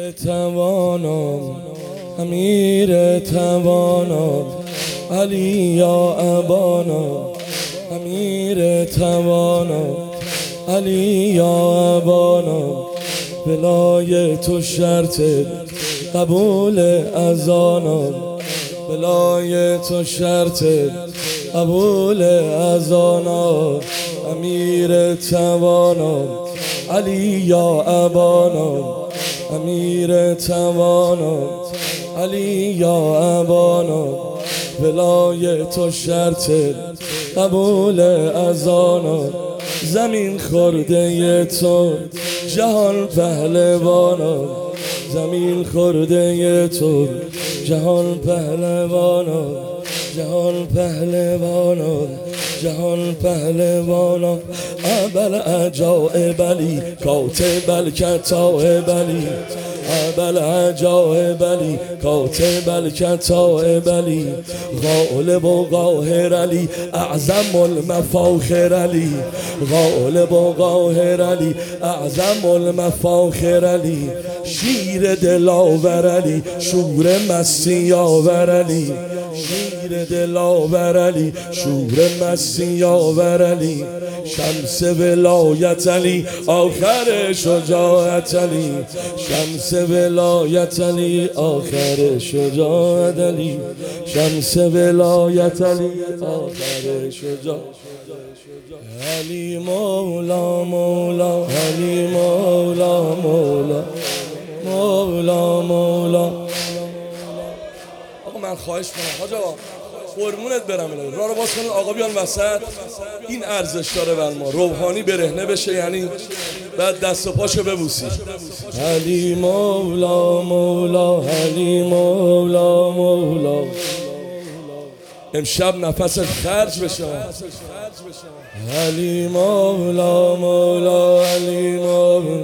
توانم امیر توانم علی یا ابانا امیر توانم علی یا ابانا بلای تو شرط قبول اذانم بلای تو شرط قبول اذانم امیر توانم علی یا ابانا امیر توانم علی یا ابانا بلای تو شرط قبول اذانم زمین خورده تو جهان پهلوانم زمین خورده تو جهان پهلوانم جهان پهلوانم جهان پهلوانم ابل عجائب علی کاتب الکتائب علی ابل عجائب علی کاتب الکتائب علی غالب و قاهر علی اعظم المفاخر علی غالب و قاهر علی اعظم المفاخر علی شیر دلاور علی شور مستی آور علی شیر دلاور علی شور مستی آور علی شمس ولایت علی آخر شجاعت علی شمس ولایت علی آخر شجاعت علی شمس ولایت علی آخر شجاعت علی مولا مولا علی مولا مولا مولا مولا. آقا من خواهش کنم حاج آقا قربونت برم الهی راه رو باز کنید آقا بیان وسط این ارزش داره بر ما روحانی برهنه بشه یعنی بعد دست و پاشو ببوسی علی مولا مولا علی مولا مولا امشب نفس خرج بشه علی مولا مولا علی مولا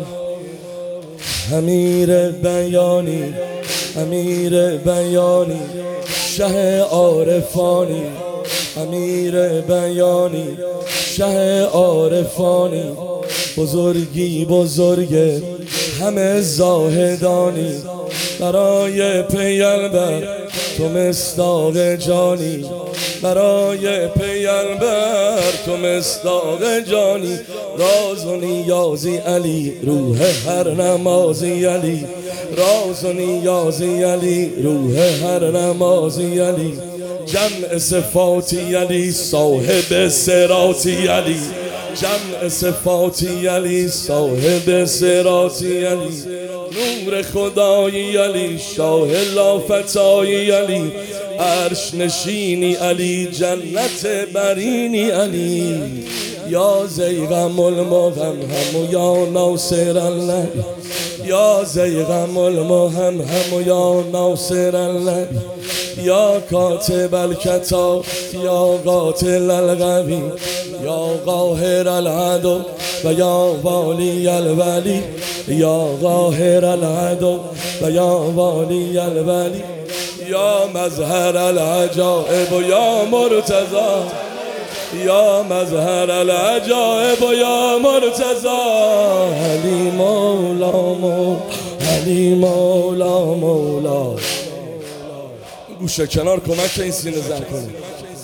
امیر بیانی امیر بیانی شه عارفانی امیر بیانی شه عارفانی بزرگی بزرگ همه زاهدانی برای پیغمبر تو مصداق جانی برای پیغمبر تو مصداق جانی راز و نیازی علی روح هر نمازی علی راز و نیازی علی روح هر نمازی علی جمع صفاتی علی صاحب صراطی علی جمع صفاتی علی صاحب صراطی علی نور خدایی علی شاه لافتایی علی عرش نشینی علی جنت برینی علی یا زیغم المغمهم و یا ناصر الله یا زیغم المغمهم و یا ناصر الله یا کاتب الکتاب یا قاتل القوی یا قاهر العدو و یا والی الولی یا قاهر العدو و یا والی الولی یا مظهر العجائب و یا مرتضی یا مظهر العجائب و یا مرتضی علی مولا مولا علی مولا مولا گوشه کنار کمک این سینه زن کنید